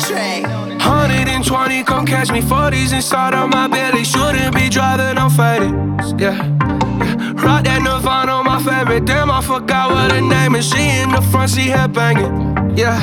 Trey. 120, come catch me. 40s inside of my belly. Shouldn't be driving, I'm faded. Yeah. Rock that Nirvana, my favorite. Damn, I forgot what her name is. She in the front seat, head banging. Yeah.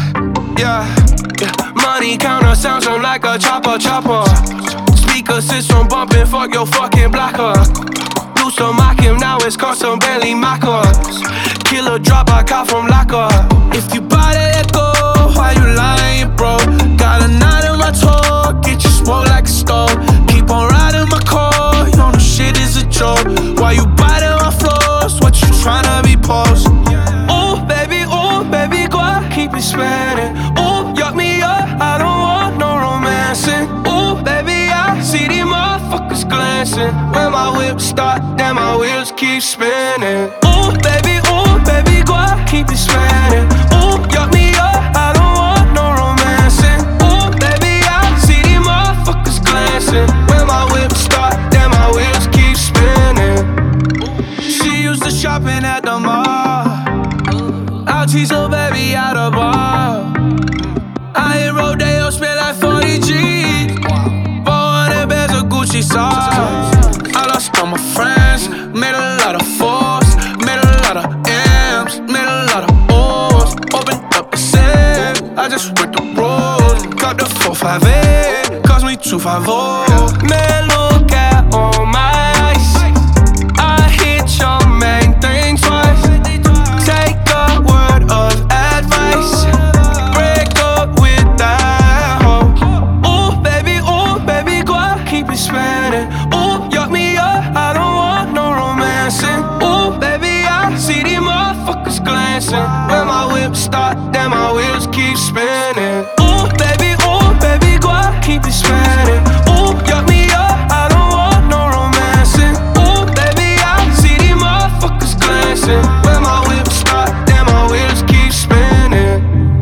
Money counter sounds like a chopper. Speaker system bumping, fuck your fucking blocker. Used to mock him, now it's custom Bentley Maccas. Killer drop, I caught from locker. If you buy that, let go. Why you lying, bro? Got a knot in my toe, get you smoked like a stove. Keep on riding my car, you know the shit is a joke. Why you biting my floors? What you tryna be post? Ooh, baby, go out, keep it spinning. Ooh, yuck me up, I don't want no romancing. Ooh, baby, I see these motherfuckers glancing. When my whip start, then my wheels keep spinning. Ooh, baby, go out, keep it spinning. Ooh, yuck me up, I don't want no romancing. Ooh, baby, I see these motherfuckers glancing. When my whip start, then my wheels keep spinning. She used to shopping at the mall. I'll tease her baby out of bar. I hit Rodeo, spent like 40 G's. 400 bags of Gucci sauce. I lost all my friends, made a lot of fours, made a lot of M's, made a lot of O's. Opened up the safe, I just went the road. Got the 458, cost me 250. Man, look at all my ice. I hit your main thing twice. Take a word of advice. Break up with that hoe. Ooh, baby, go out, keep it spinning. Ooh, yuck me up, I don't want no romancing. Ooh, baby, I see these motherfuckers glancing. When my whip start, then my wheels keep spinning. Ooh, baby, go out, keep it spinning. Ooh, yuck me up, I don't want no romancing. Ooh, baby, I see these motherfuckers glancing. When my whip start, then my wheels keep spinning.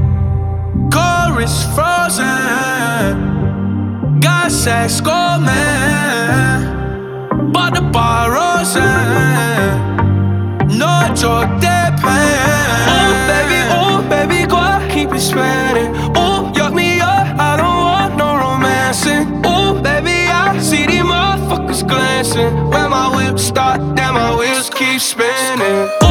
Car is frozen. Got sex, go man. Bought the bar rose. No joke, they pay. Ooh, baby, go out, keep it spinning. Ooh, yuck me up, I don't want no romancing. Ooh, baby, I see these motherfuckers glancing. When my whip start, then my wheels keep spinning.